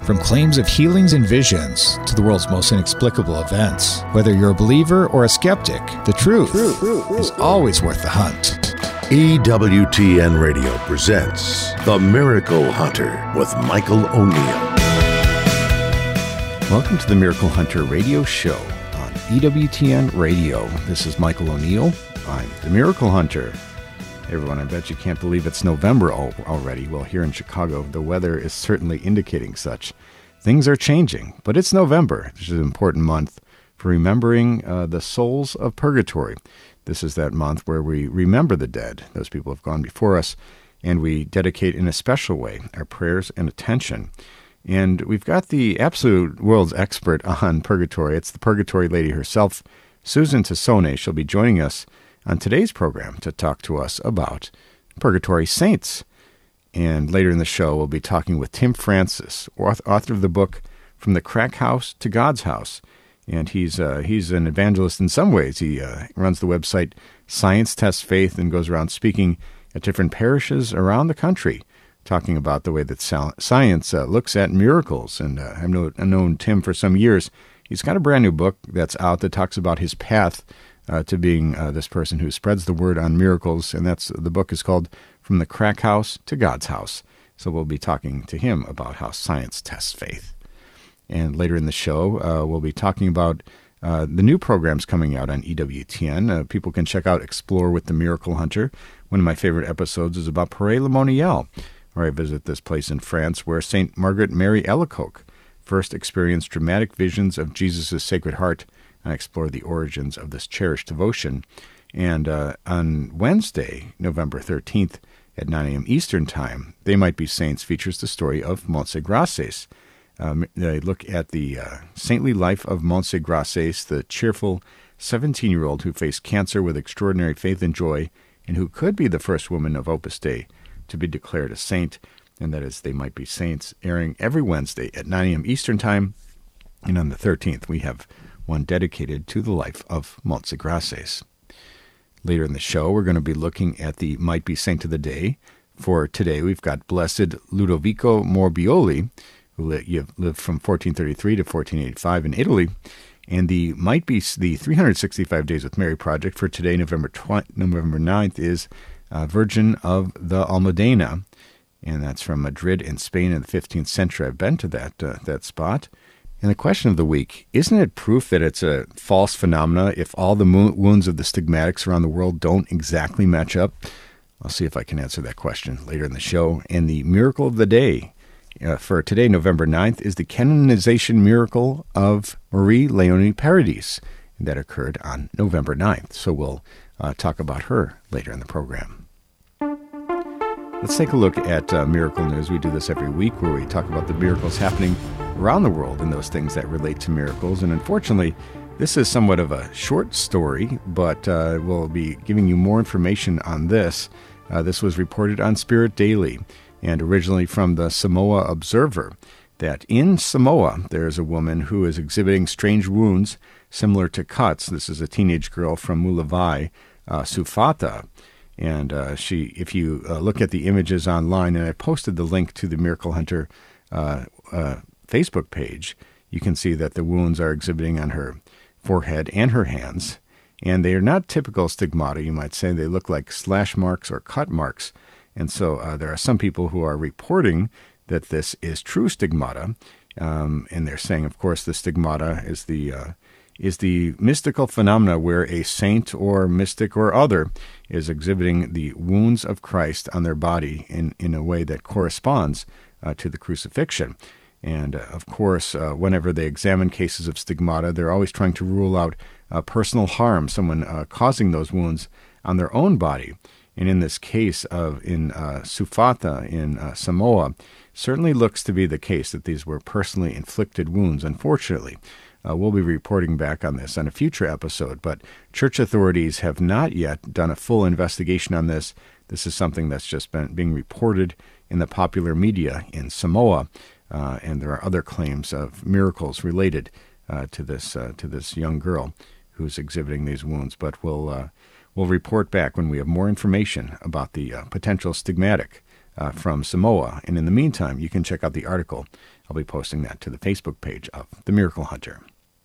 From claims of healings and visions to the world's most inexplicable events, whether you're a believer or a skeptic, the truth is always worth the hunt. EWTN Radio presents The Miracle Hunter with Michael O'Neill. Welcome to the Miracle Hunter radio show on EWTN Radio. This is Michael O'Neill. I'm the Miracle Hunter. Hey everyone, I bet you can't believe it's November already. Well, here in Chicago, the weather is certainly indicating such. Things are changing, but it's November, which is an important month for remembering the souls of purgatory. This is that month where we remember the dead, those people who have gone before us, and we dedicate in a special way our prayers and attention. And we've got the absolute world's expert on purgatory. It's the purgatory lady herself, Susan Tassone. She'll be joining us on today's program to talk to us about purgatory saints. And later in the show, we'll be talking with Tim Francis, author of the book From the Crack House to God's House. And he's an evangelist in some ways. He runs the website Science Tests Faith and goes around speaking at different parishes around the country, talking about the way that science looks at miracles. And I've known Tim for some years. He's got a brand new book that's out that talks about his path to being this person who spreads the word on miracles, and the book is called From the Crack House to God's House. So we'll be talking to him about how science tests faith. And later in the show, we'll be talking about the new programs coming out on EWTN. People can check out Explore with the Miracle Hunter. One of my favorite episodes is about Paray-le-Monial, where I visit this place in France where St. Margaret Mary Alacoque first experienced dramatic visions of Jesus' Sacred Heart, and explore the origins of this cherished devotion. And on Wednesday, November 13th at 9 a.m. Eastern Time, They Might Be Saints features the story of Montse Grasses. They look at the saintly life of Montse Grasses, the cheerful 17-year-old who faced cancer with extraordinary faith and joy, and who could be the first woman of Opus Dei to be declared a saint. And that is They Might Be Saints, airing every Wednesday at 9 a.m. Eastern Time. And on the 13th, we have one dedicated to the life of Montse Grasses. Later in the show, we're going to be looking at the Might Be Saint of the Day. For today, we've got Blessed Ludovico Morbioli, who lived from 1433 to 1485 in Italy. And the 365 Days with Mary project for today, November 9th, is Virgin of the Almudena. And that's from Madrid in Spain in the 15th century. I've been to that spot. And the question of the week, isn't it proof that it's a false phenomena if all the wounds of the stigmatics around the world don't exactly match up? I'll see if I can answer that question later in the show. And the miracle of the day for today, November 9th, is the canonization miracle of Marie Leonie Paradis. And that occurred on November 9th. So we'll talk about her later in the program. Let's take a look at Miracle News. We do this every week where we talk about the miracles happening around the world and those things that relate to miracles. And unfortunately, this is somewhat of a short story, but we'll be giving you more information on this. This was reported on Spirit Daily and originally from the Samoa Observer, that in Samoa, there's a woman who is exhibiting strange wounds similar to cuts. This is a teenage girl from Mulavai, Sufata. And if you look at the images online, and I posted the link to the Miracle Hunter Facebook page, you can see that the wounds are exhibiting on her forehead and her hands. And they are not typical stigmata, you might say. They look like slash marks or cut marks. And so there are some people who are reporting that this is true stigmata. And they're saying, of course, the stigmata is the mystical phenomena where a saint or mystic or other is exhibiting the wounds of Christ on their body in a way that corresponds to the crucifixion. And, of course, whenever they examine cases of stigmata, they're always trying to rule out personal harm, someone causing those wounds on their own body. And in this case in Sufata in Samoa, certainly looks to be the case that these were personally inflicted wounds, unfortunately. We'll be reporting back on this on a future episode, but church authorities have not yet done a full investigation on this. This is something that's just been being reported in the popular media in Samoa, and there are other claims of miracles related to this young girl who's exhibiting these wounds. But we'll report back when we have more information about the potential stigmatic from Samoa. And in the meantime, you can check out the article. I'll be posting that to the Facebook page of The Miracle Hunter.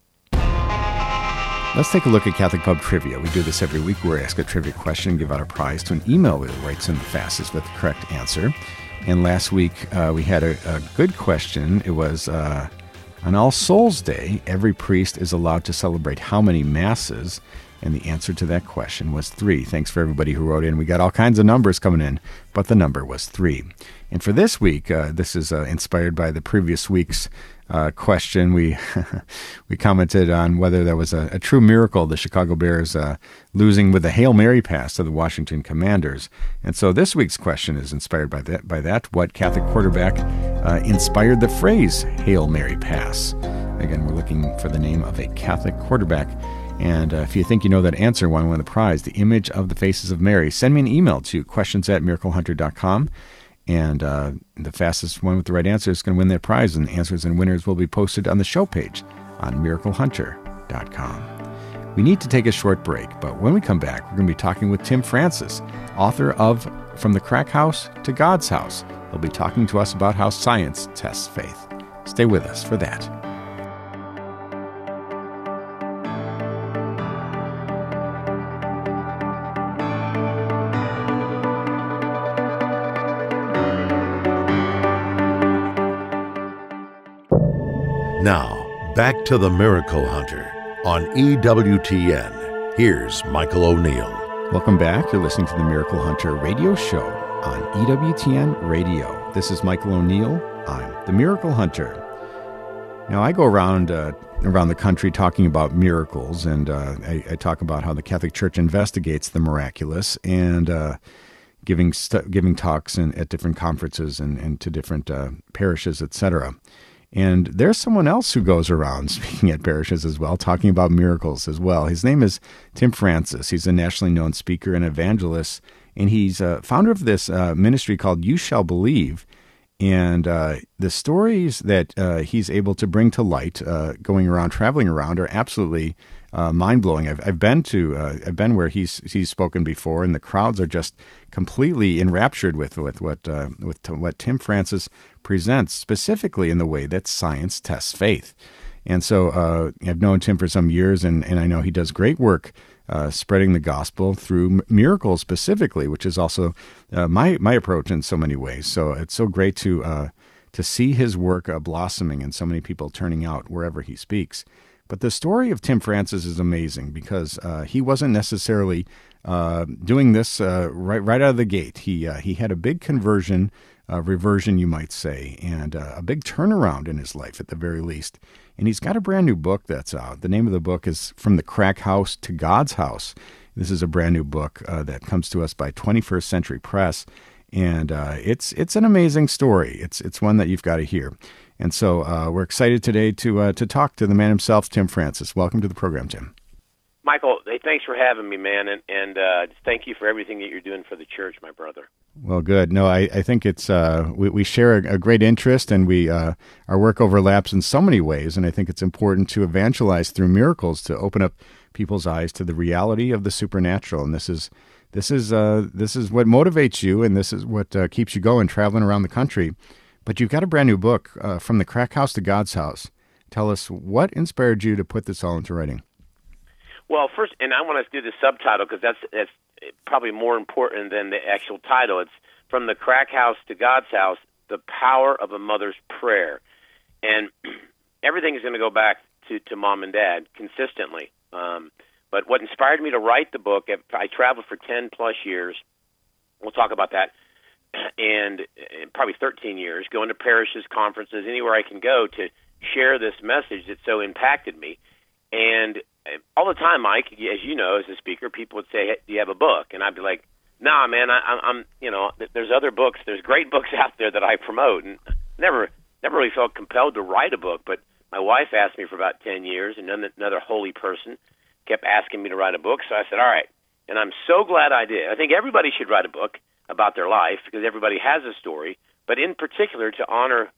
Let's take a look at Catholic Pub Trivia. We do this every week where we ask a trivia question and give out a prize to an email that writes in the fastest with the correct answer. And last week we had a good question. It was, on All Souls Day, every priest is allowed to celebrate how many masses? And the answer to that question was 3. Thanks for everybody who wrote in. We got all kinds of numbers coming in, but the number was 3. And for this week, this is inspired by the previous week's question. We we commented on whether that was a true miracle, the Chicago Bears losing with a Hail Mary pass to the Washington Commanders. And so this week's question is inspired by that. What Catholic quarterback inspired the phrase Hail Mary pass? Again, we're looking for the name of a Catholic quarterback. And if you think you know that answer, want to win the prize, the image of the faces of Mary, send me an email to questions@miraclehunter.com. And the fastest one with the right answer is going to win that prize. And answers and winners will be posted on the show page on miraclehunter.com. We need to take a short break, but when we come back, we're going to be talking with Tim Francis, author of From the Crack House to God's House. He'll be talking to us about how science tests faith. Stay with us for that. Now, back to the Miracle Hunter on EWTN. Here's Michael O'Neill. Welcome back. You're listening to the Miracle Hunter radio show on EWTN Radio. This is Michael O'Neill. I'm the Miracle Hunter. Now, I go around the country talking about miracles, and I talk about how the Catholic Church investigates the miraculous and giving talks at different conferences and to different parishes, etc. And there's someone else who goes around speaking at parishes as well, talking about miracles as well. His name is Tim Francis. He's a nationally known speaker and evangelist, and he's founder of this ministry called You Shall Believe. And the stories that he's able to bring to light, traveling around, are absolutely mind-blowing. I've been where he's spoken before, and the crowds are just completely enraptured with what Tim Francis presents, specifically in the way that science tests faith. And so I've known Tim for some years, and I know he does great work spreading the gospel through miracles specifically, which is also my approach in so many ways. So it's so great to see his work blossoming and so many people turning out wherever he speaks. But the story of Tim Francis is amazing because he wasn't necessarily doing this right out of the gate. He had a big conversion, reversion, you might say, and a big turnaround in his life at the very least. And he's got a brand new book that's out. The name of the book is From the Crack House to God's House. This is a brand new book that comes to us by 21st Century Press, and it's an amazing story. It's one that you've got to hear. And so we're excited today to talk to the man himself, Tim Francis. Welcome to the program, Tim. Michael, hey, thanks for having me, man, and thank you for everything that you're doing for the church, my brother. Well, good. No, I think it's we share a great interest, and our work overlaps in so many ways, and I think it's important to evangelize through miracles to open up people's eyes to the reality of the supernatural. And this is what motivates you, and this is what keeps you going, traveling around the country. But you've got a brand new book, From the Crack House to God's House. Tell us what inspired you to put this all into writing. Well, first, and I want to do the subtitle because that's probably more important than the actual title. It's From the Crack House to God's House, the Power of a Mother's Prayer. And everything is going to go back to Mom and Dad consistently. But what inspired me to write the book, I traveled for 10-plus years. We'll talk about that. And probably 13 years, going to parishes, conferences, anywhere I can go to share this message that so impacted me. And all the time, Mike, as you know, as a speaker, people would say, hey, do you have a book? And I'd be like, nah, man, I'm there's other books. There's great books out there that I promote. And never really felt compelled to write a book. But my wife asked me for about 10 years, and another holy person kept asking me to write a book. So I said, all right. And I'm so glad I did. I think everybody should write a book about their life because everybody has a story, but in particular to honor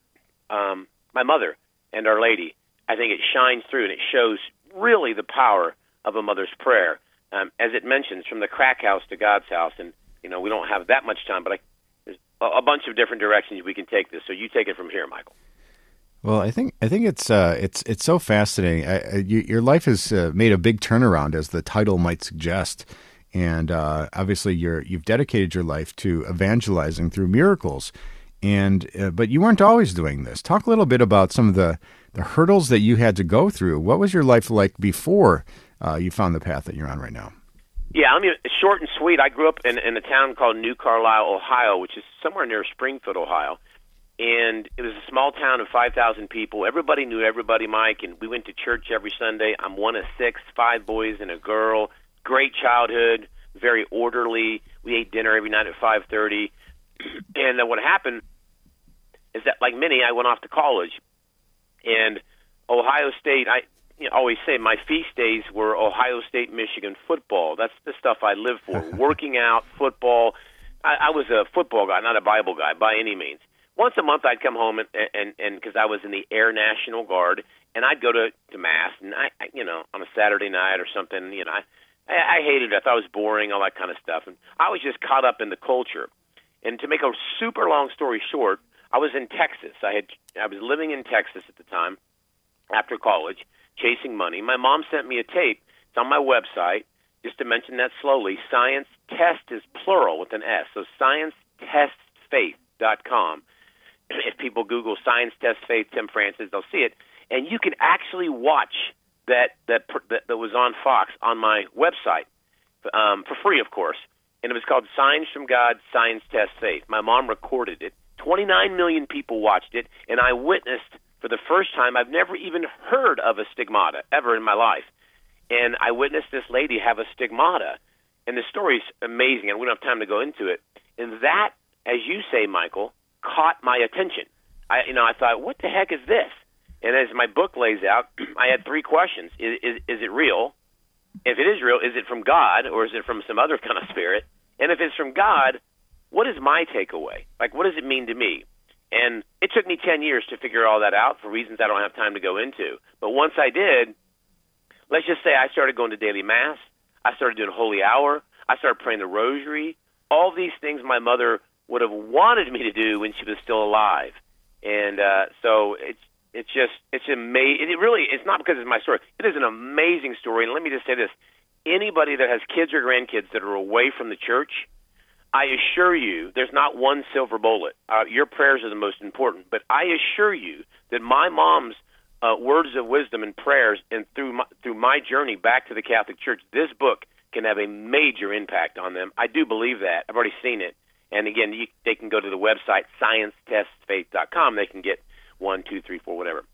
my mother and Our Lady. I think it shines through and it shows really the power of a mother's prayer. As it mentions, from the crack house to God's house, and we don't have that much time, but there's a bunch of different directions we can take this. So you take it from here, Michael. Well, I think it's so fascinating. Your life has made a big turnaround, as the title might suggest, and obviously you've dedicated your life to evangelizing through miracles, but you weren't always doing this. Talk a little bit about some of the hurdles that you had to go through. What was your life like before you found the path that you're on right now? Yeah, I mean, short and sweet. I grew up in a town called New Carlisle, Ohio, which is somewhere near Springfield, Ohio. And it was a small town of 5,000 people. Everybody knew everybody, Mike, and we went to church every Sunday. I'm one of 6, 5 boys and a girl. Great childhood, very orderly. We ate dinner every night at 5:30. And then what happened is that, like many, I went off to college. And Ohio State, I always say my feast days were Ohio State, Michigan football. That's the stuff I lived for, working out, football. I was a football guy, not a Bible guy by any means. Once a month, I'd come home and because I was in the Air National Guard, and I'd go to mass, and I on a Saturday night or something, I hated it. I thought it was boring, all that kind of stuff, and I was just caught up in the culture. And to make a super long story short, I was in Texas. I was living in Texas at the time, after college, chasing money. My mom sent me a tape. It's on my website. Just to mention that slowly, Science Test is plural with an S, so sciencetestfaith.com. If people Google Science Test Faith Tim Francis, they'll see it. And you can actually watch that was on Fox on my website for free, of course. And it was called Signs from God, Science Test Faith. My mom recorded it. 29 million people watched it, and I witnessed for the first time. I've never even heard of a stigmata ever in my life. And I witnessed this lady have a stigmata. And the story's amazing, and we don't have time to go into it. And that, as you say, Michael, caught my attention. I thought, what the heck is this? And as my book lays out, I had 3 questions. Is it real? If it is real, is it from God, or is it from some other kind of spirit? And if it's from God, what is my takeaway? Like, what does it mean to me? And it took me 10 years to figure all that out for reasons I don't have time to go into. But once I did, let's just say I started going to daily mass. I started doing holy hour. I started praying the rosary. All these things my mother would have wanted me to do when she was still alive. And so it's amazing. It's not because it's my story. It is an amazing story. And let me just say this. Anybody that has kids or grandkids that are away from the church, I assure you there's not one silver bullet. Your prayers are the most important. But I assure you that my mom's words of wisdom and prayers, and through my journey back to the Catholic Church, this book can have a major impact on them. I do believe that. I've already seen it. And again, they can go to the website, sciencetestfaith.com. They can get 1, 2, 3, 4, whatever.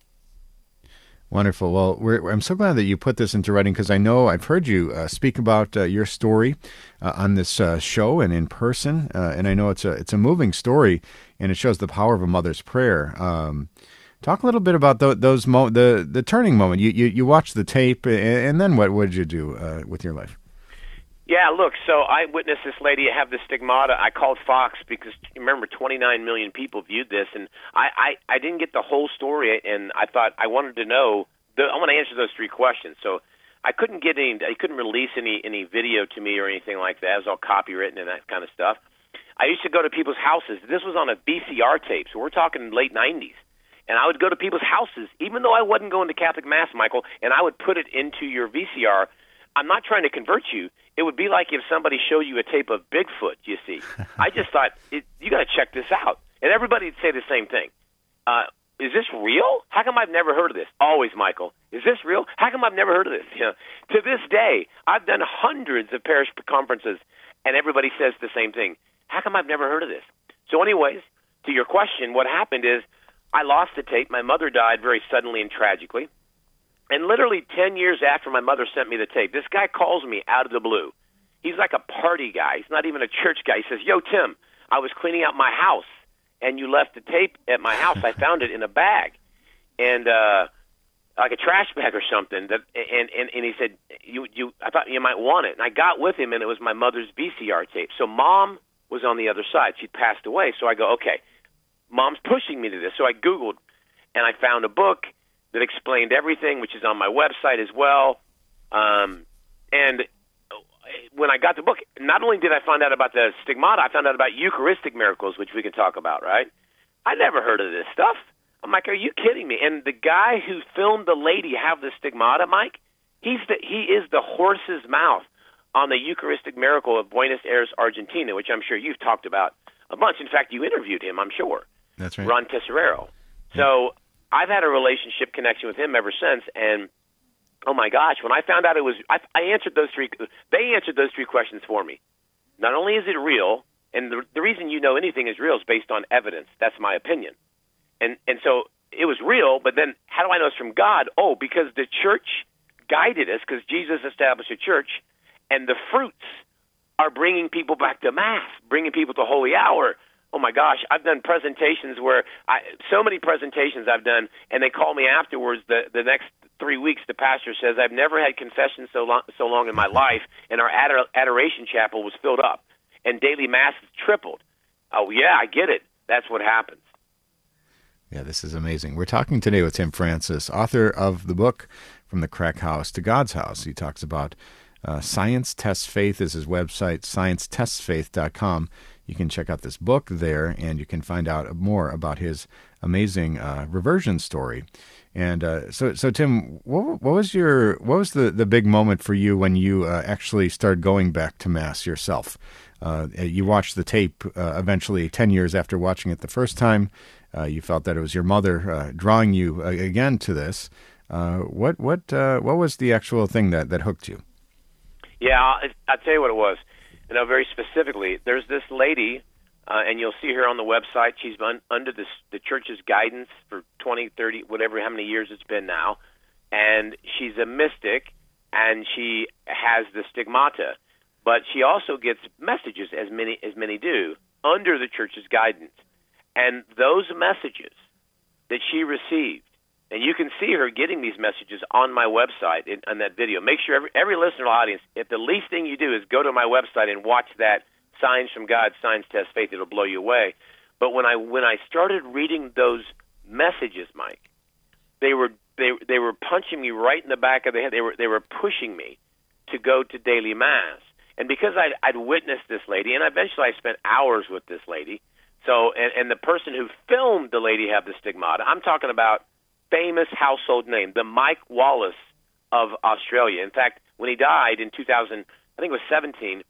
Wonderful. Well, I'm so glad that you put this into writing, because I know I've heard you speak about your story on this show and in person, and I know it's a moving story, and it shows the power of a mother's prayer. Talk a little bit about the turning moment. You watched the tape, and then what did you do with your life? Yeah, look, so I witnessed this lady have the stigmata. I called Fox because, remember, 29 million people viewed this, and I didn't get the whole story, and I thought I wanted to know. I want to answer those 3 questions. So I couldn't release any video to me or anything like that. It was all copywritten and that kind of stuff. I used to go to people's houses. This was on a VCR tape, so we're talking late 90s. And I would go to people's houses, even though I wasn't going to Catholic Mass, Michael, and I would put it into your VCR. I'm not trying to convert you. It would be like if somebody showed you a tape of Bigfoot, you see. I just thought, you got to check this out. And everybody would say the same thing. Is this real? How come I've never heard of this? Always, Michael. Is this real? How come I've never heard of this? To this day, I've done hundreds of parish conferences, and everybody says the same thing. How come I've never heard of this? So anyways, to your question, what happened is I lost the tape. My mother died very suddenly and tragically. And literally 10 years after my mother sent me the tape, this guy calls me out of the blue. He's like a party guy. He's not even a church guy. He says, "Yo, Tim, I was cleaning out my house, and you left the tape at my house. I found it in a bag, and like a trash bag or something." And he said, I thought you might want it. And I got with him, and it was my mother's VCR tape. So Mom was on the other side. She'd passed away. So I go, okay, Mom's pushing me to this. So I Googled, and I found a book that explained everything, which is on my website as well. And when I got the book, not only did I find out about the stigmata, I found out about Eucharistic miracles, which we can talk about, right? I never heard of this stuff. I'm like, are you kidding me? And the guy who filmed the lady have the stigmata, Mike, he is the horse's mouth on the Eucharistic miracle of Buenos Aires, Argentina, which I'm sure you've talked about a bunch. In fact, you interviewed him, I'm sure. That's right. Ron Tesserero. So I've had a relationship connection with him ever since, and oh my gosh, when I found out it was, I answered those three, they answered those three questions for me. Not only is it real, and the reason you know anything is real is based on evidence. That's my opinion. And so it was real, but then how do I know it's from God? Oh, because the church guided us, because Jesus established a church, and the fruits are bringing people back to Mass, bringing people to Holy Hour. Oh my gosh, I've done presentations where so many presentations I've done, and they call me afterwards. The next 3 weeks, the pastor says, I've never had confession so long in my life, and our adoration chapel was filled up, and daily Mass has tripled. Oh yeah, I get it. That's what happens. Yeah, this is amazing. We're talking today with Tim Francis, author of the book From the Crack House to God's House. He talks about Science Tests Faith is his website, sciencetestsfaith.com. You can check out this book there, and you can find out more about his amazing reversion story. And so Tim, what was the big moment for you when you actually started going back to Mass yourself? You watched the tape eventually 10 years after watching it the first time. You felt that it was your mother drawing you again to this. What was the actual thing that hooked you? Yeah, I'll tell you what it was. Very specifically, there's this lady, and you'll see her on the website. She's been under the church's guidance for 20, 30, whatever, how many years it's been now. And she's a mystic, and she has the stigmata. But she also gets messages, as many do, under the church's guidance. And those messages that she received, and you can see her getting these messages on my website on that video. Make sure every listener audience, if the least thing you do is go to my website and watch that Signs from God, Science Test Faith, it'll blow you away. But when I started reading those messages, Mike, they were punching me right in the back of the head. They were pushing me to go to daily Mass. And because I'd witnessed this lady, and eventually I spent hours with this lady. So and the person who filmed the lady have the stigmata, I'm talking about famous household name, the Mike Wallace of Australia. In fact, when he died in 2000, I think it was 17,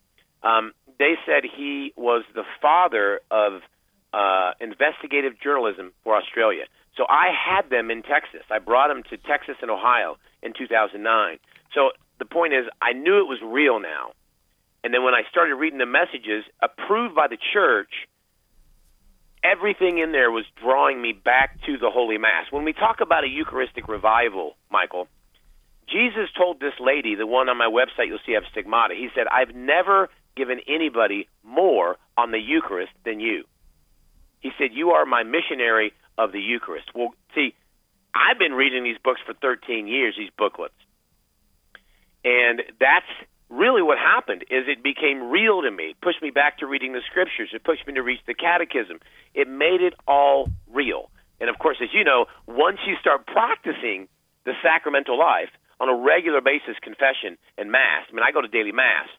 they said he was the father of investigative journalism for Australia. So I had them in Texas. I brought them to Texas and Ohio in 2009. So the point is, I knew it was real now. And then when I started reading the messages approved by the church, everything in there was drawing me back to the Holy Mass. When we talk about a Eucharistic revival, Michael, Jesus told this lady, the one on my website you'll see I have stigmata, he said, I've never given anybody more on the Eucharist than you. He said, you are my missionary of the Eucharist. Well, see, I've been reading these books for 13 years, these booklets. And that's really what happened, is it became real to me. It pushed me back to reading the Scriptures. It pushed me to read the Catechism. It made it all real. And, of course, as you know, once you start practicing the sacramental life on a regular basis, confession and Mass, I mean, I go to daily Mass,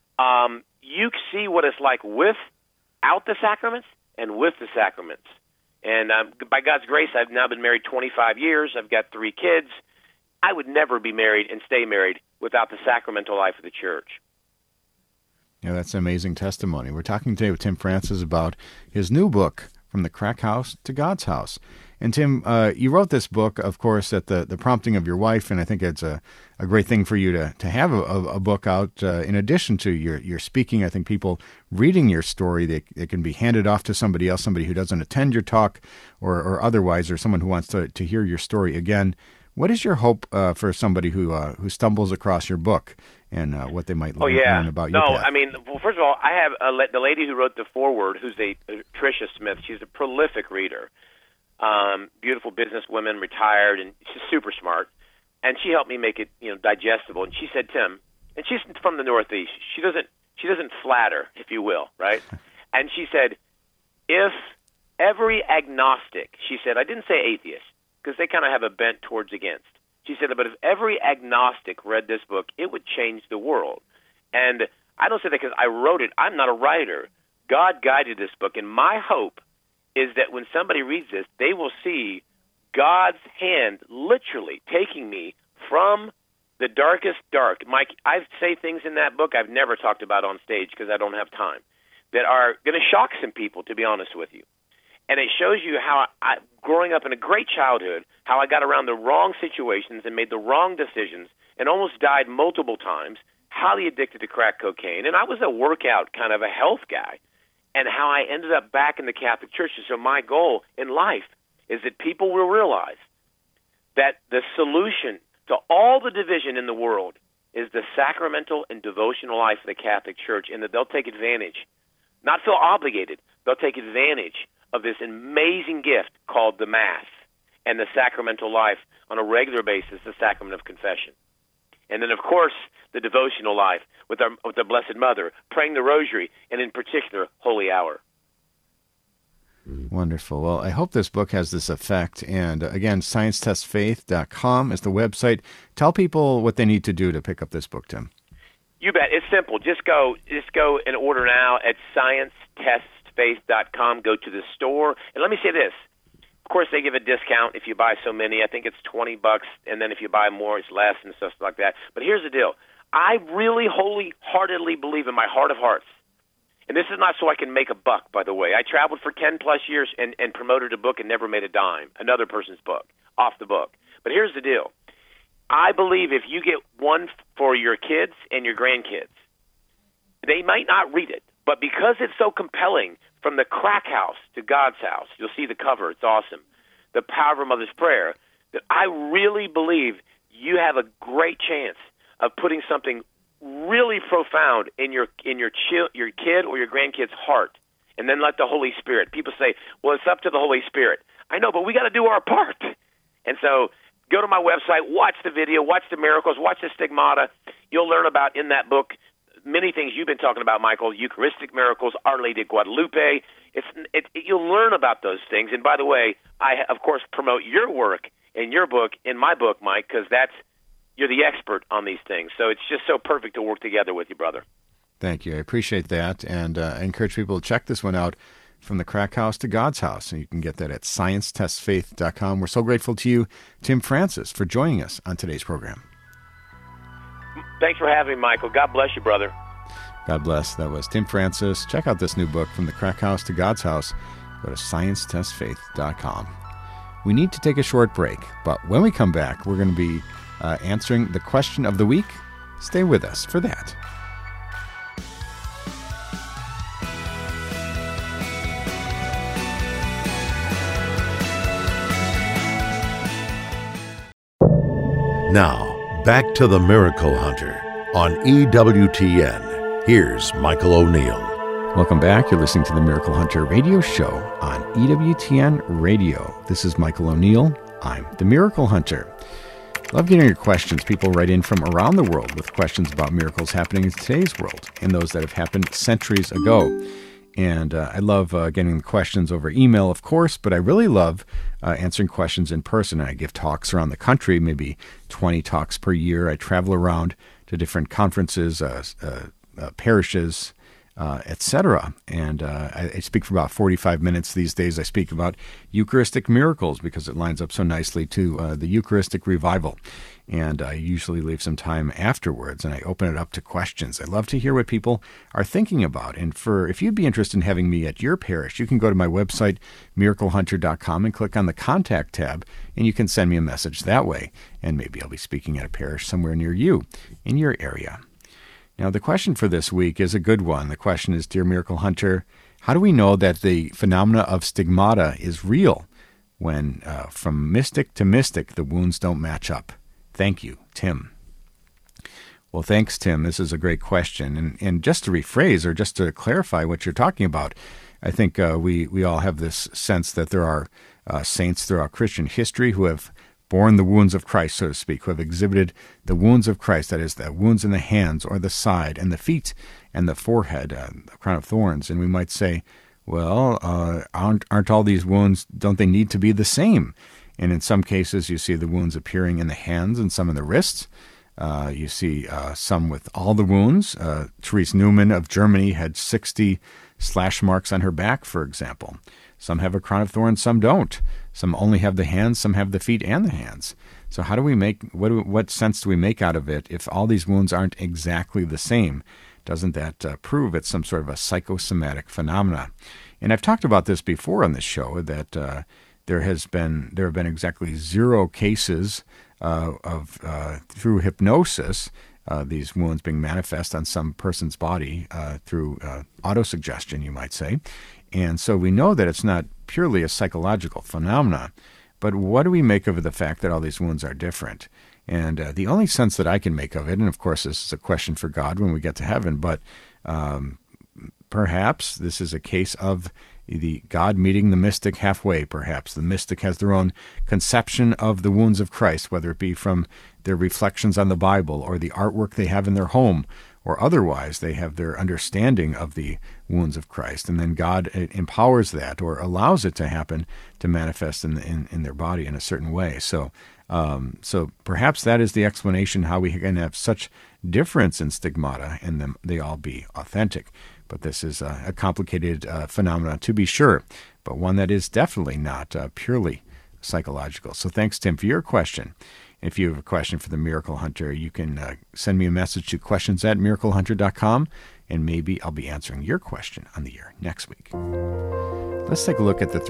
you see what it's like without the sacraments and with the sacraments. And by God's grace, I've now been married 25 years. I've got 3 kids. I would never be married and stay married without the sacramental life of the church. Yeah, that's an amazing testimony. We're talking today with Tim Francis about his new book, From the Crack House to God's House. And Tim, you wrote this book, of course, at the prompting of your wife, and I think it's a great thing for you to have a book out. In addition to your speaking, I think people reading your story, they can be handed off to somebody else, somebody who doesn't attend your talk or otherwise, or someone who wants to hear your story again. What is your hope for somebody who stumbles across your book and what they might learn about your path? I mean, well, first of all, I have the lady who wrote the foreword, who's Tricia Smith. She's a prolific reader, beautiful businesswoman, retired, and she's super smart. And she helped me make it, digestible. And she said, Tim, and she's from the Northeast. She doesn't flatter, if you will, right? And she said, if every agnostic, she said, I didn't say atheist, because they kind of have a bent towards against. She said, but if every agnostic read this book, it would change the world. And I don't say that because I wrote it. I'm not a writer. God guided this book, and my hope is that when somebody reads this, they will see God's hand literally taking me from the darkest dark. Mike, I say things in that book I've never talked about on stage because I don't have time, that are going to shock some people, to be honest with you. And it shows you how growing up in a great childhood, how I got around the wrong situations and made the wrong decisions and almost died multiple times, highly addicted to crack cocaine. And I was a workout kind of a health guy, and how I ended up back in the Catholic Church. So my goal in life is that people will realize that the solution to all the division in the world is the sacramental and devotional life of the Catholic Church, and that they'll take advantage, not feel obligated, they'll take advantage of this amazing gift called the Mass and the sacramental life on a regular basis, the sacrament of confession. And then, of course, the devotional life with the Blessed Mother, praying the Rosary, and in particular, Holy Hour. Wonderful. Well, I hope this book has this effect. And again, sciencetestfaith.com is the website. Tell people what they need to do to pick up this book, Tim. You bet. It's simple. Just go and order now at sciencetestfaith.com. Go to the store. And let me say this. Of course, they give a discount if you buy so many. I think it's $20, and then if you buy more, it's less and stuff like that. But here's the deal. I really wholeheartedly believe in my heart of hearts, and this is not so I can make a buck, by the way. I traveled for 10-plus years and promoted a book and never made a dime, another person's book, off the book. But here's the deal. I believe if you get one for your kids and your grandkids, they might not read it, but because it's so compelling, from the crack house to God's house, you'll see the cover, it's awesome, the power of a mother's prayer, that I really believe you have a great chance of putting something really profound in your kid or your grandkid's heart, and then let the Holy Spirit. People say, well, it's up to the Holy Spirit. I know, but we got to do our part. And so go to my website, watch the video, watch the miracles, watch the stigmata. You'll learn about, in that book, many things you've been talking about, Michael, Eucharistic miracles, Our Lady of Guadalupe. You'll learn about those things. And by the way, I, of course, promote your work in your book, in my book, Mike, because you're the expert on these things. So it's just so perfect to work together with you, brother. Thank you. I appreciate that. And I encourage people to check this one out, From the Crack House to God's House. And you can get that at sciencetestfaith.com. We're so grateful to you, Tim Francis, for joining us on today's program. Thanks for having me, Michael. God bless you, brother. God bless. That was Tim Francis. Check out this new book, From the Crack House to God's House. Go to sciencetestfaith.com. We need to take a short break, but when we come back, we're going to be answering the question of the week. Stay with us for that. Now, back to the Miracle Hunter on EWTN. Here's Michael O'Neill. Welcome back. You're listening to the Miracle Hunter radio show on EWTN Radio. This is Michael O'Neill. I'm the Miracle Hunter. Love getting your questions. People write in from around the world with questions about miracles happening in today's world and those that have happened centuries ago. And I love getting the questions over email, of course, but I really love answering questions in person. I give talks around the country, maybe 20 talks per year. I travel around to different conferences, parishes, etc. And I speak for about 45 minutes these days. I speak about Eucharistic miracles because it lines up so nicely to the Eucharistic revival. And I usually leave some time afterwards, and I open it up to questions. I love to hear what people are thinking about. And if you'd be interested in having me at your parish, you can go to my website, miraclehunter.com, and click on the Contact tab, and you can send me a message that way. And maybe I'll be speaking at a parish somewhere near you, in your area. Now, the question for this week is a good one. The question is, Dear Miracle Hunter, how do we know that the phenomena of stigmata is real when from mystic to mystic the wounds don't match up? Thank you, Tim. Well, thanks, Tim. This is a great question. And just to rephrase or just to clarify what you're talking about, I think we all have this sense that there are saints throughout Christian history who have borne the wounds of Christ, so to speak, who have exhibited the wounds of Christ, that is, the wounds in the hands or the side and the feet and the forehead, the crown of thorns. And we might say, well, aren't all these wounds, don't they need to be the same? And in some cases, you see the wounds appearing in the hands and some in the wrists. You see some with all the wounds. Therese Neumann of Germany had 60 slash marks on her back, for example. Some have a crown of thorns, some don't. Some only have the hands, some have the feet and the hands. So how do we make, what sense do we make out of it if all these wounds aren't exactly the same? Doesn't that prove it's some sort of a psychosomatic phenomena? And I've talked about this before on this show, that there have been exactly 0 cases of through hypnosis, these wounds being manifest on some person's body through autosuggestion, you might say. And so we know that it's not purely a psychological phenomena. But what do we make of the fact that all these wounds are different? And the only sense that I can make of it, and of course this is a question for God when we get to heaven, but perhaps this is a case of the God meeting the mystic halfway, perhaps. The mystic has their own conception of the wounds of Christ, whether it be from their reflections on the Bible or the artwork they have in their home, or otherwise they have their understanding of the wounds of Christ. And then God empowers that or allows it to happen to manifest in their body in a certain way. So perhaps that is the explanation how we can have such difference in stigmata and them they all be authentic. But this is a complicated phenomenon, to be sure, but one that is definitely not purely psychological. So thanks, Tim, for your question. If you have a question for the Miracle Hunter, you can send me a message to questions@miraclehunter.com, and maybe I'll be answering your question on the air next week. Let's take a look at the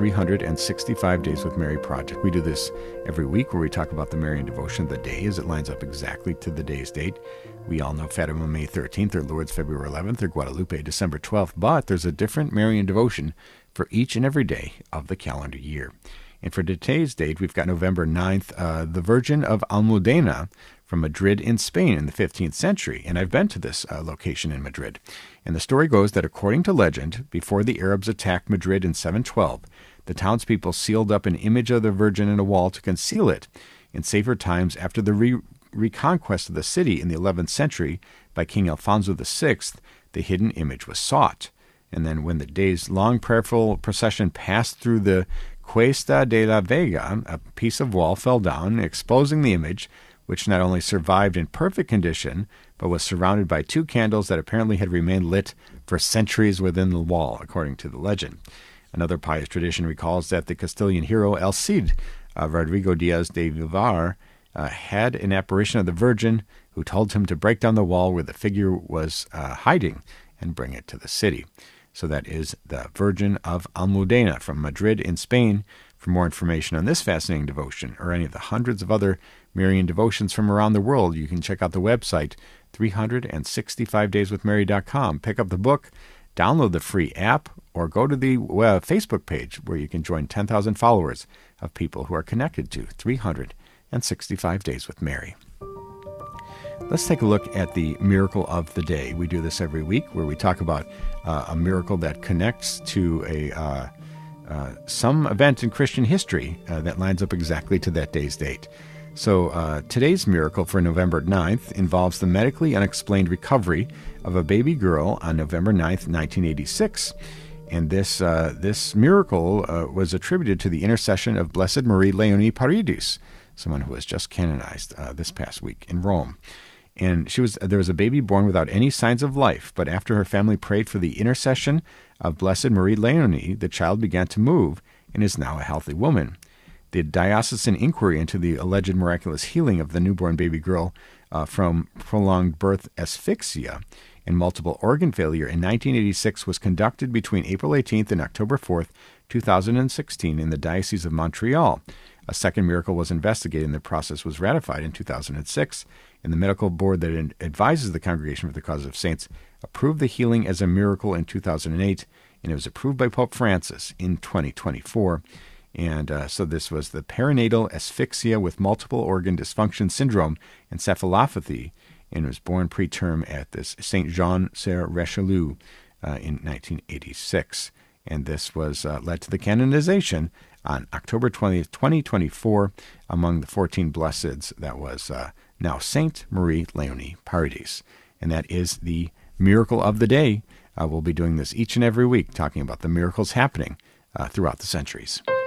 365 Days with Mary project. We do this every week where we talk about the Marian devotion of the day as it lines up exactly to the day's date. We all know Fatima May 13th, or Lourdes February 11th, or Guadalupe December 12th, but there's a different Marian devotion for each and every day of the calendar year. And for today's date, we've got November 9th, the Virgin of Almudena from Madrid in Spain in the 15th century. And I've been to this location in Madrid. And the story goes that according to legend, before the Arabs attacked Madrid in 712, the townspeople sealed up an image of the Virgin in a wall to conceal it. In safer times, after the reconquest of the city in the 11th century by King Alfonso VI, the hidden image was sought. And then when the days-long prayerful procession passed through the Cuesta de la Vega, a piece of wall fell down, exposing the image, which not only survived in perfect condition, but was surrounded by 2 candles that apparently had remained lit for centuries within the wall, according to the legend. Another pious tradition recalls that the Castilian hero El Cid, Rodrigo Diaz de Vivar, had an apparition of the Virgin who told him to break down the wall where the figure was hiding and bring it to the city. So that is the Virgin of Almudena from Madrid in Spain. For more information on this fascinating devotion or any of the hundreds of other Marian devotions from around the world, you can check out the website 365dayswithmary.com. Pick up the book, download the free app, or go to the Facebook page where you can join 10,000 followers of people who are connected to 365 Days with Mary. Let's take a look at the miracle of the day. We do this every week where we talk about a miracle that connects to some event in Christian history that lines up exactly to that day's date. So today's miracle for November 9th involves the medically unexplained recovery of a baby girl on November 9th, 1986. And this miracle was attributed to the intercession of Blessed Marie Leonie Paredes, someone who was just canonized this past week in Rome. And there was a baby born without any signs of life, but after her family prayed for the intercession of Blessed Marie Leonie, the child began to move and is now a healthy woman. The diocesan inquiry into the alleged miraculous healing of the newborn baby girl from prolonged birth asphyxia and multiple organ failure in 1986 was conducted between April 18th and October 4th, 2016 in the Diocese of Montreal. A second miracle was investigated and the process was ratified in 2006, and the medical board that advises the Congregation for the Cause of Saints approved the healing as a miracle in 2008, and it was approved by Pope Francis in 2024. And so this was the perinatal asphyxia with multiple organ dysfunction syndrome encephalopathy, and was born preterm at this Saint Jean sur Richelieu in 1986. And this was led to the canonization on October 20th, 2024, among the 14 blesseds. That was now Saint Marie Leonie Paredes. And that is the miracle of the day. We'll be doing this each and every week, talking about the miracles happening throughout the centuries.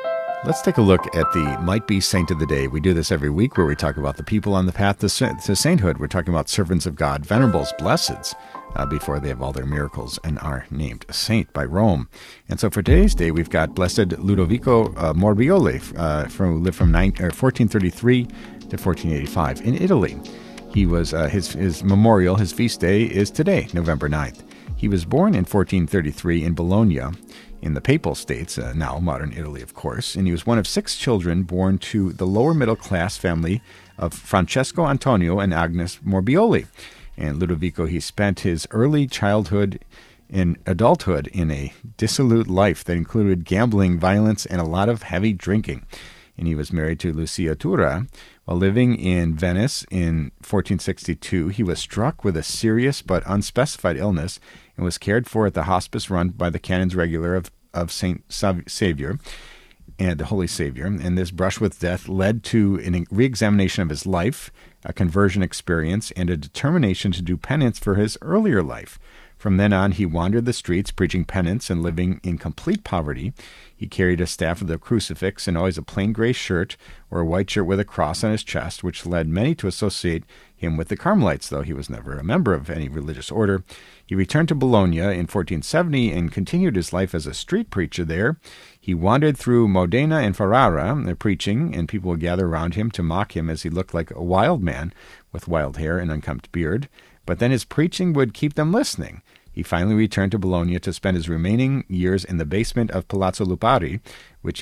Let's take a look at the Might Be Saint of the Day. We do this every week where we talk about the people on the path to sainthood. We're talking about servants of God, venerables, blesseds, before they have all their miracles and are named saint by Rome. And so for today's day, we've got Blessed Ludovico Morbioli, who lived from 1433 to 1485 in Italy. He was his memorial, his feast day is today, November 9th. He was born in 1433 in Bologna, in the Papal States, now modern Italy, of course, and he was one of 6 children born to the lower middle-class family of Francesco Antonio and Agnes Morbioli. And Ludovico, he spent his early childhood and adulthood in a dissolute life that included gambling, violence, and a lot of heavy drinking. And he was married to Lucia Turra. While living in Venice in 1462, he was struck with a serious but unspecified illness and was cared for at the hospice run by the Canons Regular of Saint Savior and the Holy Savior. And this brush with death led to a re-examination of his life, a conversion experience, and a determination to do penance for his earlier life. From then on, he wandered the streets preaching penance and living in complete poverty. He carried a staff with a crucifix and always a plain gray shirt or a white shirt with a cross on his chest, which led many to associate him with the Carmelites, though he was never a member of any religious order. He returned to Bologna in 1470 and continued his life as a street preacher there. He wandered through Modena and Ferrara, preaching, and people would gather around him to mock him as he looked like a wild man with wild hair and unkempt beard. But then his preaching would keep them listening. He finally returned to Bologna to spend his remaining years in the basement of Palazzo Lupari, which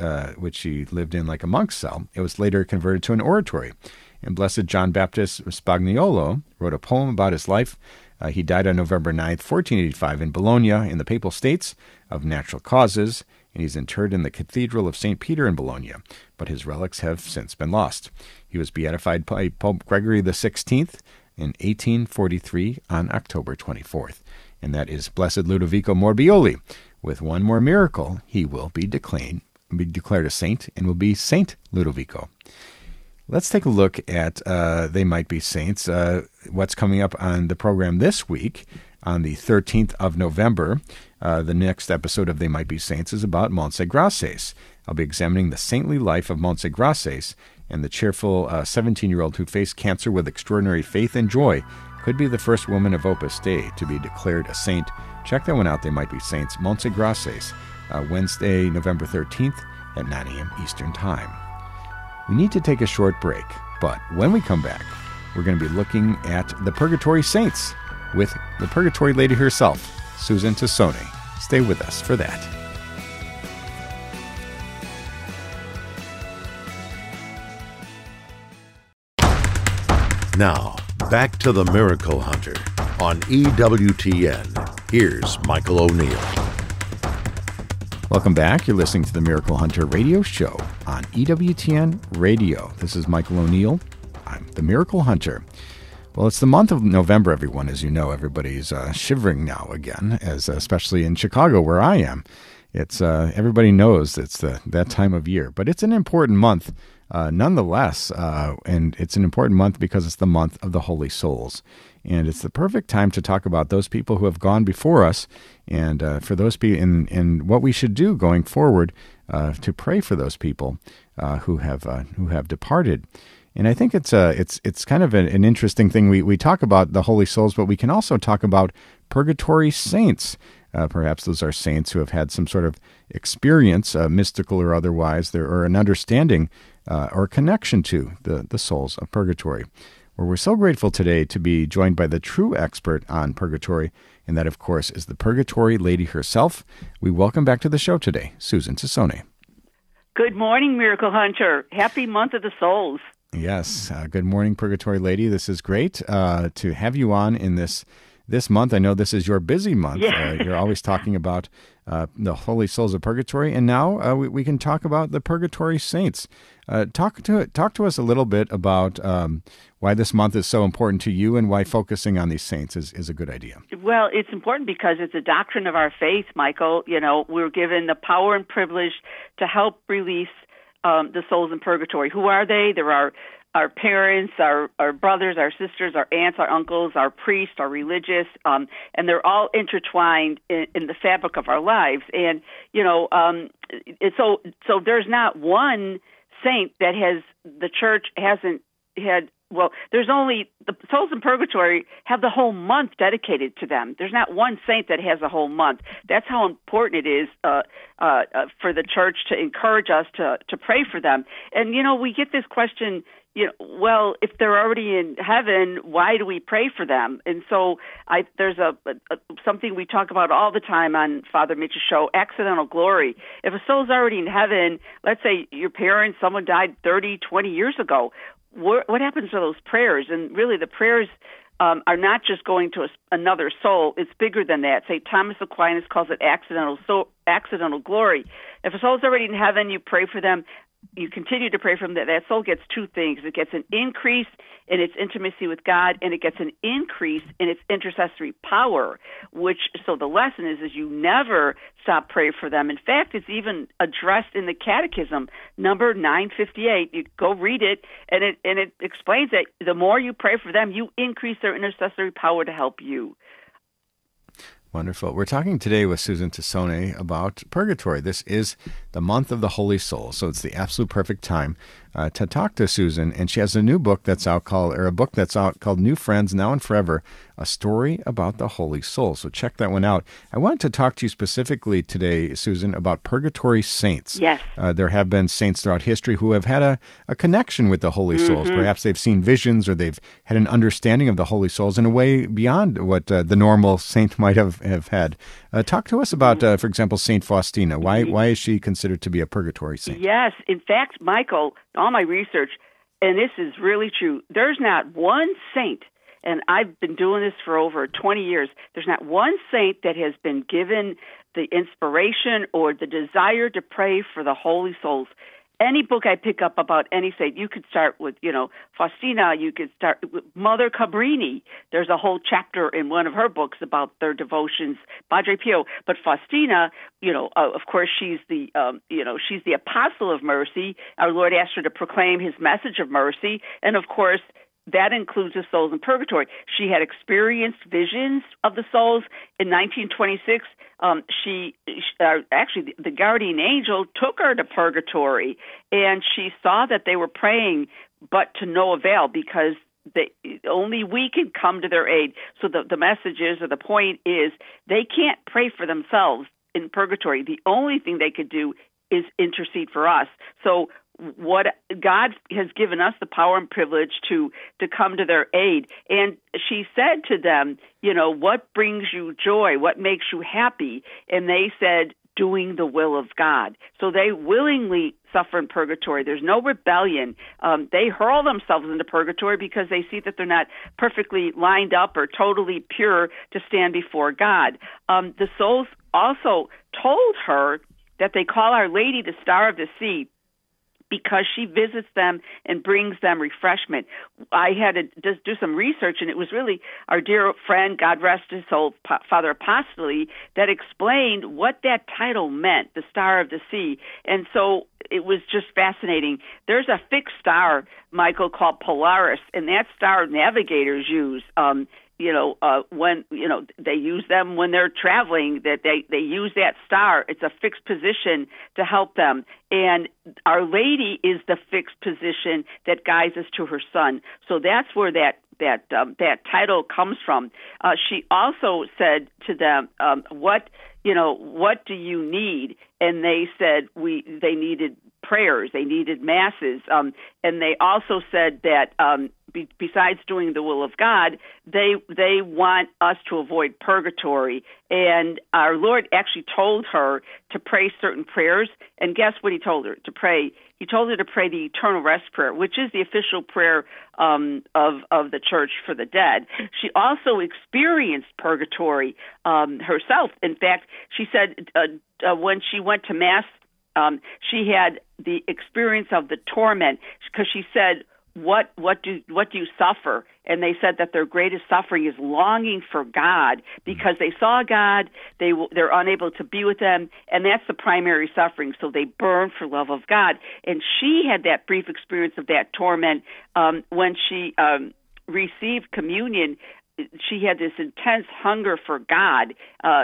he lived in like a monk's cell. It was later converted to an oratory. And Blessed John Baptist Spagnuolo wrote a poem about his life. He died on November 9th, 1485 in Bologna in the Papal States of natural causes, and he's interred in the Cathedral of St. Peter in Bologna, but his relics have since been lost. He was beatified by Pope Gregory XVI in 1843 on October 24th. And that is Blessed Ludovico Morbioli. With one more miracle, he will be declared a saint and will be Saint Ludovico. Let's take a look at They Might Be Saints, what's coming up on the program this week. On the 13th of November, the next episode of They Might Be Saints is about Montse Grasses. I'll be examining the saintly life of Montse Grasses, and the cheerful 17-year-old who faced cancer with extraordinary faith and joy could be the first woman of Opus Dei to be declared a saint. Check that one out, They Might Be Saints, Montse Grasses, Wednesday, November 13th at 9 a.m. Eastern Time. We need to take a short break, but when we come back, we're going to be looking at the Purgatory Saints with the Purgatory Lady herself, Susan Tassone. Stay with us for that. Now, back to the Miracle Hunter on EWTN. Here's Michael O'Neill. Welcome back. You're listening to the Miracle Hunter radio show on EWTN Radio. This is Michael O'Neill. I'm the Miracle Hunter. Well, it's the month of November, everyone. As you know, everybody's shivering now again, especially in Chicago, where I am. It's everybody knows it's that time of year, but it's an important month nonetheless, and it's an important month because it's the month of the Holy Souls. And it's the perfect time to talk about those people who have gone before us, and for those people, and what we should do going forward to pray for those people who have departed. And I think it's kind of an interesting thing. We talk about the Holy Souls, but we can also talk about purgatory saints. Perhaps those are saints who have had some sort of experience, mystical or otherwise, or an understanding or connection to the souls of purgatory. Well, we're so grateful today to be joined by the true expert on purgatory, and that, of course, is the Purgatory Lady herself. We welcome back to the show today, Susan Tassone. Good morning, Miracle Hunter. Happy month of the souls. Yes. Good morning, Purgatory Lady. This is great to have you on in this month. I know this is your busy month. Yeah. You're always talking about the Holy Souls of Purgatory, and now we can talk about the Purgatory Saints. Talk to us a little bit about why this month is so important to you and why focusing on these saints is a good idea. Well, it's important because it's a doctrine of our faith, Michael. You know, we're given the power and privilege to help release the souls in purgatory. Who are they? There are our parents, our brothers, our sisters, our aunts, our uncles, our priests, our religious, and they're all intertwined in the fabric of our lives. And so there's not one saint that the church hasn't had. Well, there's only the souls in purgatory have the whole month dedicated to them. There's not one saint that has a whole month. That's how important it is for the church to encourage us to pray for them. And we get this question. Well, if they're already in heaven, why do we pray for them? And so there's something we talk about all the time on Father Mitch's show, accidental glory. If a soul's already in heaven, let's say your parents, someone died 30, 20 years ago, what happens to those prayers? And really the prayers are not just going to another soul. It's bigger than that. St. Thomas Aquinas calls it accidental glory. If a soul's already in heaven, you pray for them. You continue to pray for them. That soul gets two things. It gets an increase in its intimacy with God, and it gets an increase in its intercessory power, so the lesson is you never stop praying for them. In fact, it's even addressed in the Catechism, number 958. You go read it, and it explains that the more you pray for them, you increase their intercessory power to help you. Wonderful. We're talking today with Susan Tassone about purgatory. This is the month of the Holy Soul, so it's the absolute perfect time to talk to Susan. And she has a new book that's out called New Friends, Now and Forever, A Story About the Holy Soul. So check that one out. I wanted to talk to you specifically today, Susan, about purgatory saints. Yes. There have been saints throughout history who have had a connection with the Holy Souls. Perhaps they've seen visions or they've had an understanding of the Holy Souls in a way beyond what the normal saint might have had. Talk to us about, for example, Saint Faustina. Why is she considered to be a purgatory saint? Yes. In fact, Michael, all my research, and this is really true, there's not one saint, and I've been doing this for over 20 years, there's not one saint that has been given the inspiration or the desire to pray for the holy souls. Any book I pick up about any saint, you could start with, Faustina, you could start with Mother Cabrini. There's a whole chapter in one of her books about their devotions, Padre Pio. But Faustina, of course, she's the apostle of mercy. Our Lord asked her to proclaim his message of mercy. And of course, that includes the souls in purgatory. She had experienced visions of the souls. In 1926, the guardian angel took her to purgatory, and she saw that they were praying, but to no avail, because only we can come to their aid. So the message is, or the point is, they can't pray for themselves in purgatory. The only thing they could do is intercede for us. So what God has given us the power and privilege to come to their aid. And she said to them, what brings you joy? What makes you happy? And they said, doing the will of God. So they willingly suffer in purgatory. There's no rebellion. They hurl themselves into purgatory because they see that they're not perfectly lined up or totally pure to stand before God. The souls also told her that they call Our Lady the Star of the Sea, because she visits them and brings them refreshment. I had to just do some research, and it was really our dear friend, God rest his soul, Father Apostoli, that explained what that title meant, the Star of the Sea. And so it was just fascinating. There's a fixed star, Michael, called Polaris, and that star navigators use. When they use them when they're traveling, that they use that star. It's a fixed position to help them. And Our Lady is the fixed position that guides us to her Son. So that's where that title comes from. She also said to them, what do you need? And they said they needed prayers, they needed masses, and they also said that besides doing the will of God, they want us to avoid purgatory. And our Lord actually told her to pray certain prayers. And guess what he told her to pray? He told her to pray the Eternal Rest Prayer, which is the official prayer of the Church for the dead. She also experienced purgatory herself. In fact, she said when she went to Mass, she had the experience of the torment, because she said, what do you suffer? And they said that their greatest suffering is longing for God, because they saw God, they're unable to be with them, and that's the primary suffering. So they burn for love of God. And she had that brief experience of that torment when she received communion. She had this intense hunger for God.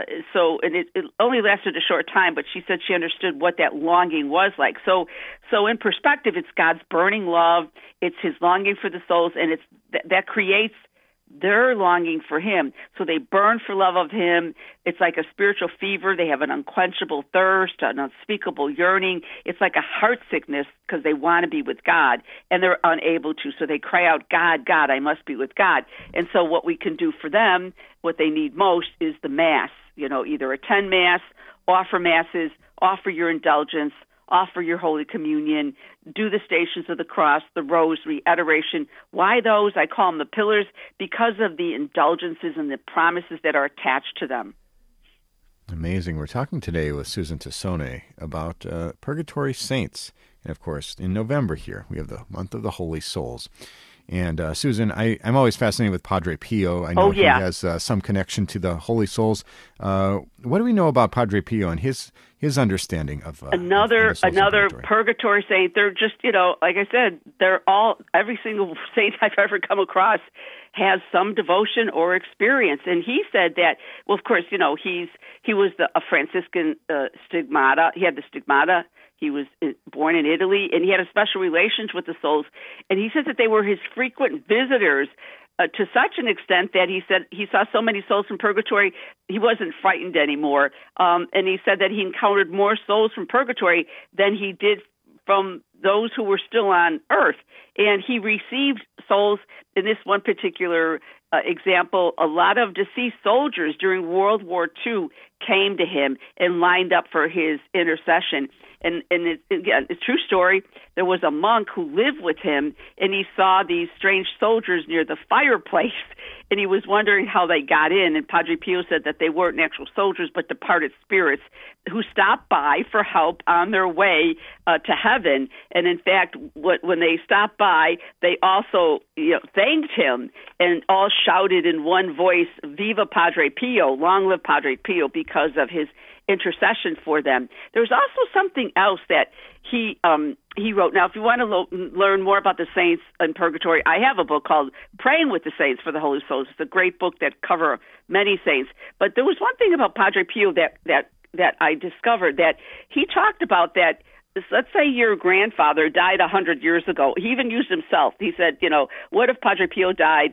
And it only lasted a short time, but she said she understood what that longing was like. So in perspective, it's God's burning love. It's his longing for the souls, and it's that creates their longing for him. So they burn for love of him. It's like a spiritual fever. They have an unquenchable thirst, an unspeakable yearning. It's like a heart sickness because they want to be with God, and they're unable to. So they cry out, God, God, I must be with God. And so what we can do for them, what they need most, is the Mass. Either attend Mass, offer Masses, offer your indulgence, offer your Holy Communion, do the Stations of the Cross, the Rosary, Adoration. Why those? I call them the pillars, because of the indulgences and the promises that are attached to them. Amazing. We're talking today with Susan Tassone about Purgatory Saints. And, of course, in November here, we have the month of the Holy Souls. And, Susan, I'm always fascinated with Padre Pio. I know he has some connection to the Holy Souls. What do we know about Padre Pio and his understanding of another purgatory saint? They're just, like I said, every single saint I've ever come across has some devotion or experience. And he said that, well, of course, he was a Franciscan stigmata. He had the stigmata. He was born in Italy, and he had a special relations with the souls. And he said that they were his frequent visitors to such an extent that he said he saw so many souls from purgatory, he wasn't frightened anymore. And he said that he encountered more souls from purgatory than he did from those who were still on earth. And he received souls in this one particular example. A lot of deceased soldiers during World War II came to him and lined up for his intercession. And it's a true story. There was a monk who lived with him, and he saw these strange soldiers near the fireplace, and he was wondering how they got in. And Padre Pio said that they weren't actual soldiers, but departed spirits who stopped by for help on their way to heaven. And in fact, when they stopped by, they also thanked him and all shouted in one voice, "Viva Padre Pio! Long live Padre Pio!" because of his intercession for them. There's also something else that he wrote. Now, if you want to learn more about the saints in purgatory, I have a book called Praying with the Saints for the Holy Souls. It's a great book that covers many saints. But there was one thing about Padre Pio that I discovered, that he talked about that. Let's say your grandfather died 100 years ago. He even used himself. He said, what if Padre Pio died,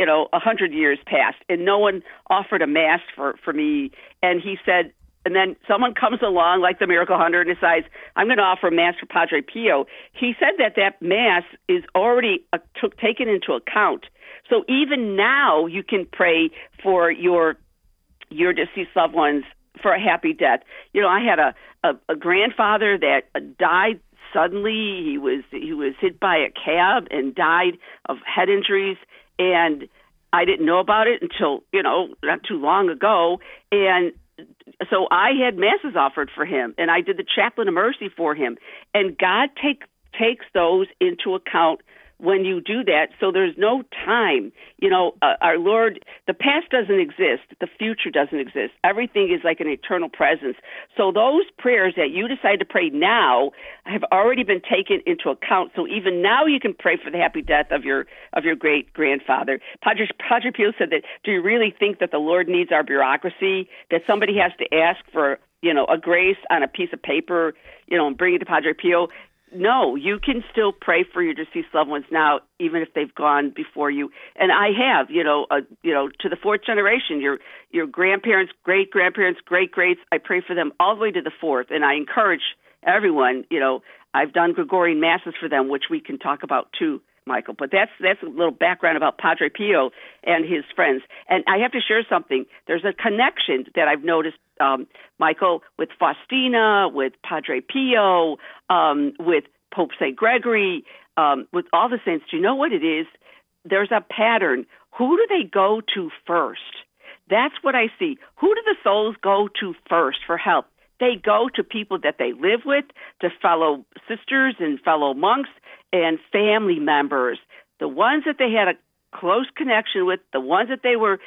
100 years past, and no one offered a Mass for me? And he said, and then someone comes along, like the Miracle Hunter, and decides, I'm going to offer a Mass for Padre Pio. He said that Mass is already taken into account. So even now you can pray for your deceased loved ones for a happy death. I had a grandfather that died suddenly. He was hit by a cab and died of head injuries, and I didn't know about it until, not too long ago. And so I had Masses offered for him, and I did the Chaplain of Mercy for him. And God takes those into account when you do that. So there's no time. Our Lord, the past doesn't exist. The future doesn't exist. Everything is like an eternal presence. So those prayers that you decide to pray now have already been taken into account. So even now you can pray for the happy death of your great grandfather. Padre Pio said that, do you really think that the Lord needs our bureaucracy, that somebody has to ask for, a grace on a piece of paper, and bring it to Padre Pio? No, you can still pray for your deceased loved ones now, even if they've gone before you. And I have, to the fourth generation, your grandparents, great-grandparents, great-greats, I pray for them all the way to the fourth. And I encourage everyone, I've done Gregorian Masses for them, which we can talk about too, Michael. But that's a little background about Padre Pio and his friends. And I have to share something. There's a connection that I've noticed, Michael, with Faustina, with Padre Pio, with Pope St. Gregory, with all the saints. Do you know what it is? There's a pattern. Who do they go to first? That's what I see. Who do the souls go to first for help? they go to people that they live with, to fellow sisters and fellow monks and family members, the ones that they had a close connection with, the ones that they were,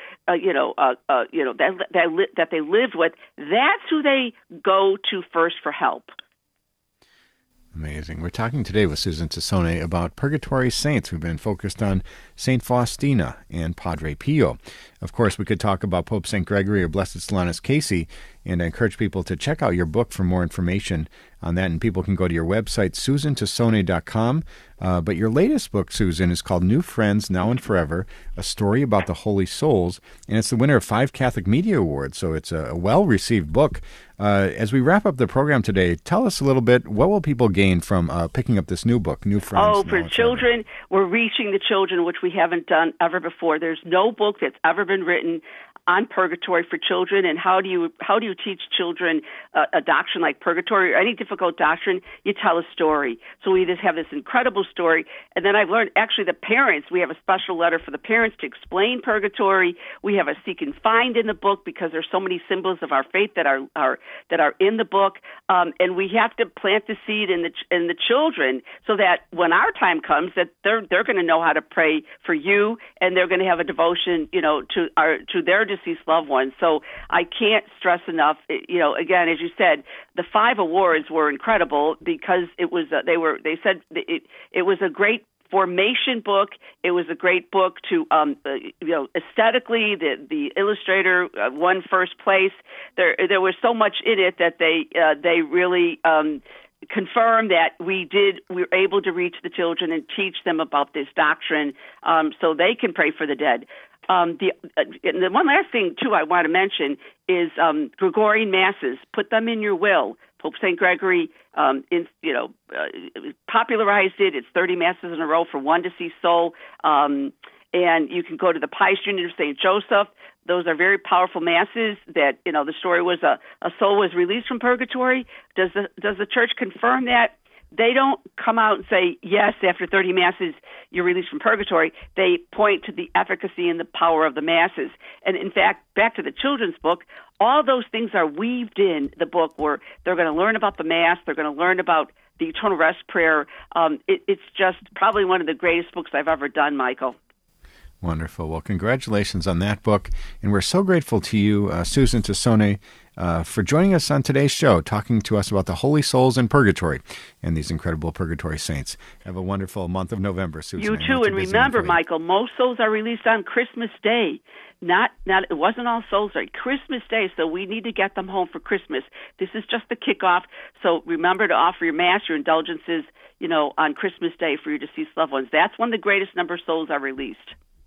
that they lived with. That's who they go to first for help. Amazing. We're talking today with Susan Tassone about Purgatory Saints. We've been focused on St. Faustina and Padre Pio. Of course, we could talk about Pope St. Gregory or Blessed Solanus Casey, and I encourage people to check out your book for more information on that, and people can go to your website, susantassone.com. But your latest book, Susan, is called New Friends, Now and Forever, a story about the Holy Souls, and it's the winner of 5 Catholic Media Awards, so it's a well-received book. As we wrap up the program today, tell us a little bit, what will people gain from picking up this new book, New Friends? Oh, for children, we're reaching the children, which we haven't done ever before. There's no book that's ever been written on purgatory for children, and how do you teach children a doctrine like purgatory or any difficult doctrine? You tell a story. So we just have this incredible story, and then I've learned actually the parents. We have a special letter for the parents to explain purgatory. We have a seek and find in the book because there's so many symbols of our faith that are in the book, and we have to plant the seed in the children so that when our time comes, that they're going to know how to pray for you, and they're going to have a devotion, to their deceased loved ones. So I can't stress enough, again, as you said, the 5 awards were incredible because it was they said it was a great formation book. It was a great book to, aesthetically, the illustrator won first place. There was so much in it that they really confirm that we were able to reach the children and teach them about this doctrine, so they can pray for the dead. The one last thing, too, I want to mention is Gregorian Masses. Put them in your will. Pope St. Gregory popularized it. It's 30 Masses in a row for one deceased soul. And you can go to the Pious Union of St. Joseph. Those are very powerful Masses that, the story was a soul was released from purgatory. Does the Church confirm that? They don't come out and say, yes, after 30 Masses, you're released from purgatory. They point to the efficacy and the power of the Masses. And in fact, back to the children's book, all those things are weaved in the book where they're going to learn about the Mass, they're going to learn about the Eternal Rest Prayer. It's just probably one of the greatest books I've ever done, Michael. Wonderful. Well, congratulations on that book. And we're so grateful to you, Susan Tassone, for joining us on today's show, talking to us about the holy souls in purgatory and these incredible purgatory saints. Have a wonderful month of November, Susan. You too. And remember, Michael, most souls are released on Christmas Day. Not it wasn't All Souls Day, Christmas Day, so we need to get them home for Christmas. This is just the kickoff. So remember to offer your Mass, your indulgences, on Christmas Day for your deceased loved ones. That's when the greatest number of souls are released.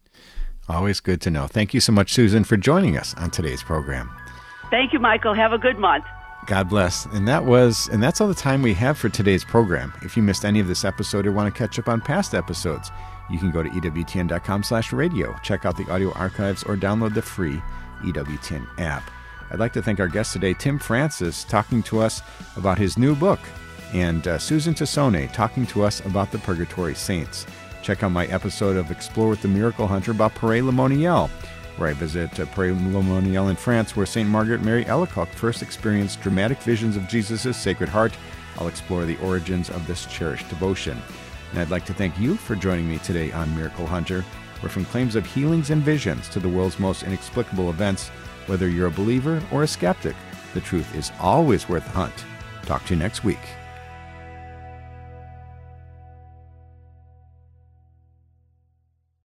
Always good to know. Thank you so much, Susan, for joining us on today's program. Thank you, Michael. Have a good month. God bless. And that's all the time we have for today's program. If you missed any of this episode or want to catch up on past episodes, you can go to EWTN.com/radio, check out the audio archives, or download the free EWTN app. I'd like to thank our guest today, Tim Francis, talking to us about his new book, and Susan Tassone talking to us about the Purgatory Saints. Check out my episode of Explore with the Miracle Hunter about Paray-le-Monial, where I visit Paray-le-Monial in France, where St. Margaret Mary Alacoque first experienced dramatic visions of Jesus' Sacred Heart. I'll explore the origins of this cherished devotion. And I'd like to thank you for joining me today on Miracle Hunter, where from claims of healings and visions to the world's most inexplicable events, whether you're a believer or a skeptic, the truth is always worth the hunt. Talk to you next week.